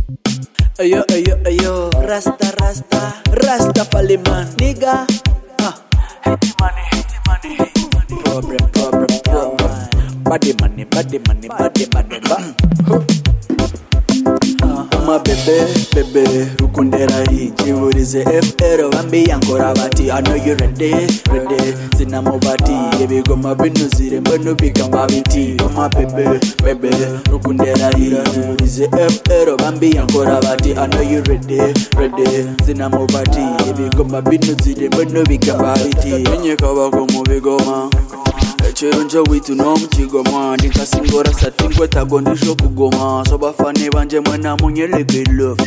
Ayo, ayo, ayo, Rasta, Rasta, Rasta Paliman, nigga. Hate money, hate money, hate money. Problem. Body money, body money, body money. My baby, rukundera hii Chivurize FR, wambi yankora bati I know you ready, Zina mobati, yebigo mabinu zire Mbenu bika mabiti My baby, rukundera hii Chivurize FR, wambi yankora bati I know you ready, Zina mobati, yebigo mabinu zire Mbenu bika mabiti Menye kawako mubigoma Chero nja witu no mchigoma Ndinka singora satingwe tagondisho kugoma Soba fane banje mwena monyeleke love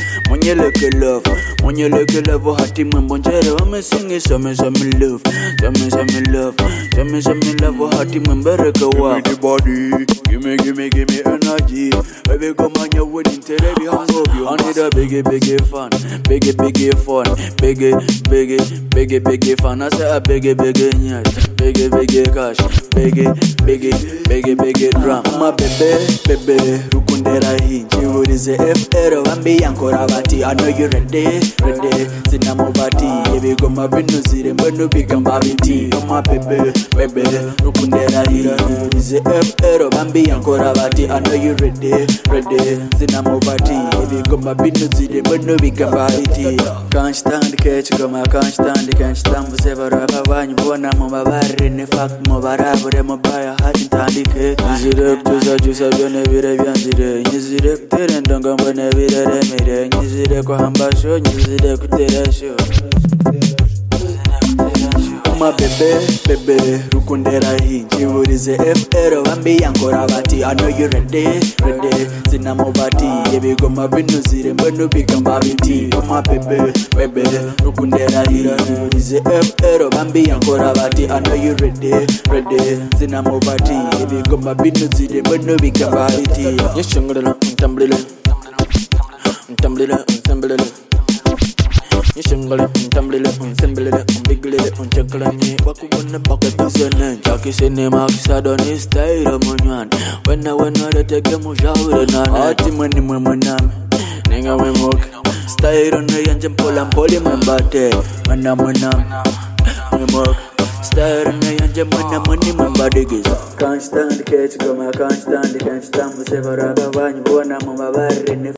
Hati mwembonjere wame singi Some love Hati mwembereke wa Give me the body Give me energy Baby come on your wedding Terebi hango I need a biggie fun Biggie fun I say a biggie nyas Biggie cash Biggie drum My baby Rukundera hii Chivurize FR Wambi yankora bati I know you ready Zina mobati Yebigo mabinu zire Mbenu bika mabiti My baby Rukundera hii Chivurize FR Wambi yankora bati I know you ready Zina mobati Yebigo mabinu zire Mbenu bika mabiti Can't stand catch Goma can't stand Buseva raba wanyu Bona mubabari Ni fuck mubarabure mubaya Hati ntandike Nizire kutuza Byone bire byanzire Nizire kutere ndongo mbone bire remire Nizire kuhambasho Nizire kuteresho My baby Rukundera hii Chivurize FR Wambi yankora bati I know you ready Zina mobati Yebigo mabinu zire Mbenu bika mabiti My baby Rukundera hii Chivurize FR Wambi yankora bati I know you ready Zina mobati Yebigo mabinu zire Mbenu bika mabiti Yeshungurela Ntamblele Yeshungale Ntamblele Nsembelele Mbigilele Nchakalanye Wakubona baka tizene Chaki sinema kisadoni style mwenyan Wena retege mujawire nane Ati mweni mwenami Nenga mwemoke Style ne yanje mpola mpoli mwembate Wena mwenami Mwemoke Style ne yanje mweni mwembadigiza Can't stand catch goma Can't stand Museva raba wanyu Bona mwambabari